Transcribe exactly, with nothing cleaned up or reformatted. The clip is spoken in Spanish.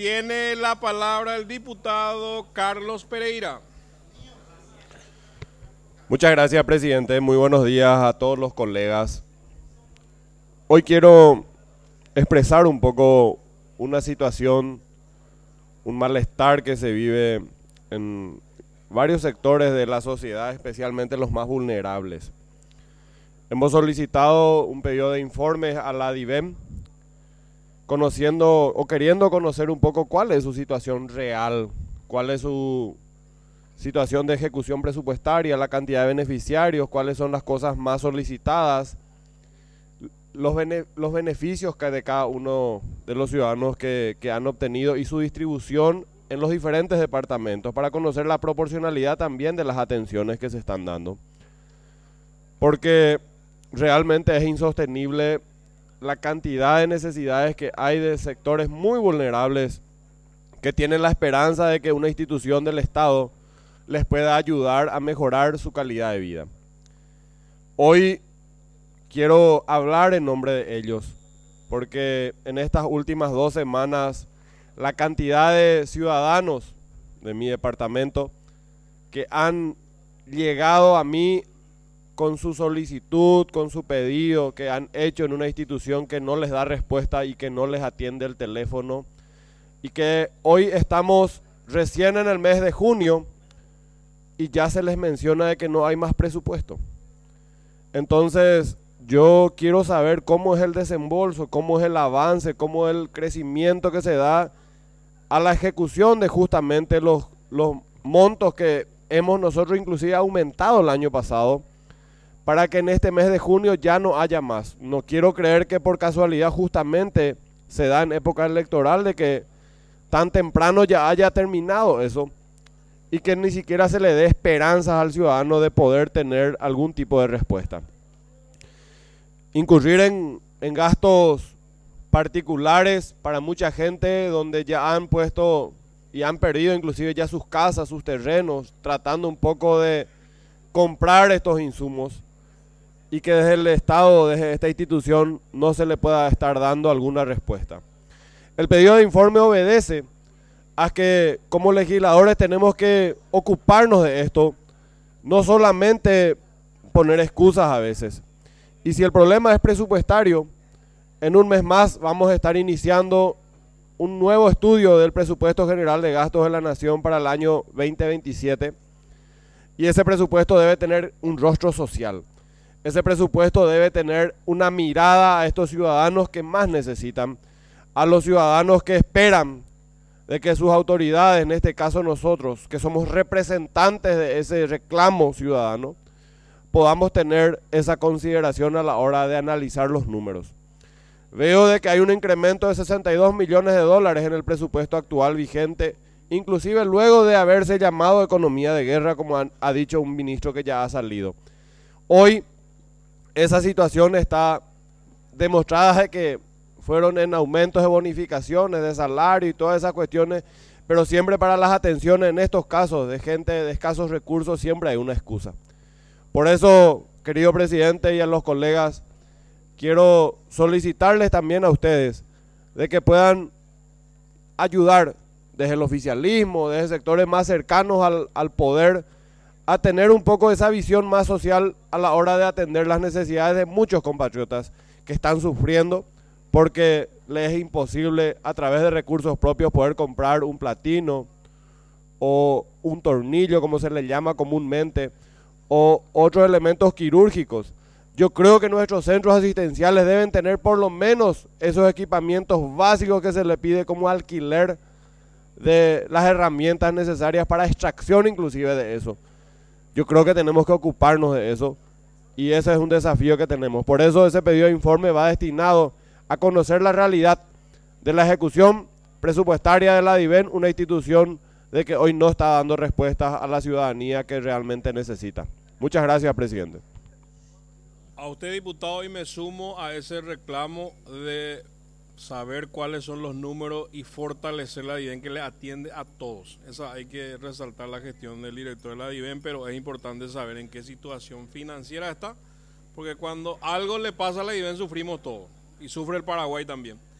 Tiene la palabra el diputado Carlos Pereira. Muchas gracias, presidente. Muy buenos días a todos los colegas. Hoy quiero expresar un poco una situación, un malestar que se vive en varios sectores de la sociedad, especialmente los más vulnerables. Hemos solicitado un pedido de informes a la DIVEM, conociendo o queriendo conocer un poco cuál es su situación real, cuál es su situación de ejecución presupuestaria, la cantidad de beneficiarios, cuáles son las cosas más solicitadas, los, bene, los beneficios que de cada uno de los ciudadanos que, que han obtenido y su distribución en los diferentes departamentos, para conocer la proporcionalidad también de las atenciones que se están dando. Porque realmente es insostenible la cantidad de necesidades que hay de sectores muy vulnerables que tienen la esperanza de que una institución del Estado les pueda ayudar a mejorar su calidad de vida. Hoy quiero hablar en nombre de ellos, porque en estas últimas dos semanas la cantidad de ciudadanos de mi departamento que han llegado a mí con su solicitud, con su pedido que han hecho en una institución que no les da respuesta y que no les atiende el teléfono, y que hoy estamos recién en el mes de junio y ya se les menciona de que no hay más presupuesto. Entonces yo quiero saber cómo es el desembolso, cómo es el avance, cómo es el crecimiento que se da a la ejecución de justamente los, los montos que hemos nosotros inclusive aumentado el año pasado, para que en este mes de junio ya no haya más. No quiero creer que por casualidad justamente se da en época electoral de que tan temprano ya haya terminado eso y que ni siquiera se le dé esperanzas al ciudadano de poder tener algún tipo de respuesta. Incurrir en, en gastos particulares para mucha gente donde ya han puesto y han perdido inclusive ya sus casas, sus terrenos, tratando un poco de comprar estos insumos, y que desde el Estado, desde esta institución, no se le pueda estar dando alguna respuesta. El pedido de informe obedece a que como legisladores tenemos que ocuparnos de esto, no solamente poner excusas a veces. Y si el problema es presupuestario, en un mes más vamos a estar iniciando un nuevo estudio del presupuesto general de gastos de la Nación para el año veinte veintisiete, y ese presupuesto debe tener un rostro social. Ese presupuesto debe tener una mirada a estos ciudadanos que más necesitan, a los ciudadanos que esperan de que sus autoridades, en este caso nosotros, que somos representantes de ese reclamo ciudadano, podamos tener esa consideración a la hora de analizar los números. Veo de que hay un incremento de sesenta y dos millones de dólares en el presupuesto actual vigente, inclusive luego de haberse llamado economía de guerra, como han, ha dicho un ministro que ya ha salido. Hoy esa situación está demostrada de que fueron en aumentos de bonificaciones, de salario y todas esas cuestiones, pero siempre para las atenciones en estos casos de gente de escasos recursos siempre hay una excusa. Por eso, querido presidente y a los colegas, quiero solicitarles también a ustedes de que puedan ayudar desde el oficialismo, desde sectores más cercanos al, al poder, a tener un poco de esa visión más social a la hora de atender las necesidades de muchos compatriotas que están sufriendo porque les es imposible a través de recursos propios poder comprar un platino o un tornillo, como se le llama comúnmente, o otros elementos quirúrgicos. Yo creo que nuestros centros asistenciales deben tener por lo menos esos equipamientos básicos que se le pide, como alquiler de las herramientas necesarias para extracción inclusive de eso. Yo creo que tenemos que ocuparnos de eso y ese es un desafío que tenemos. Por eso ese pedido de informe va destinado a conocer la realidad de la ejecución presupuestaria de la DIVEN, una institución de que hoy no está dando respuestas a la ciudadanía que realmente necesita. Muchas gracias, presidente. A usted, diputado, y me sumo a ese reclamo de saber cuáles son los números y fortalecer la DIVEN, que le atiende a todos. Esa hay que resaltar la gestión del director de la DIVEN, pero es importante saber en qué situación financiera está, porque cuando algo le pasa a la DIVEN sufrimos todos, y sufre el Paraguay también.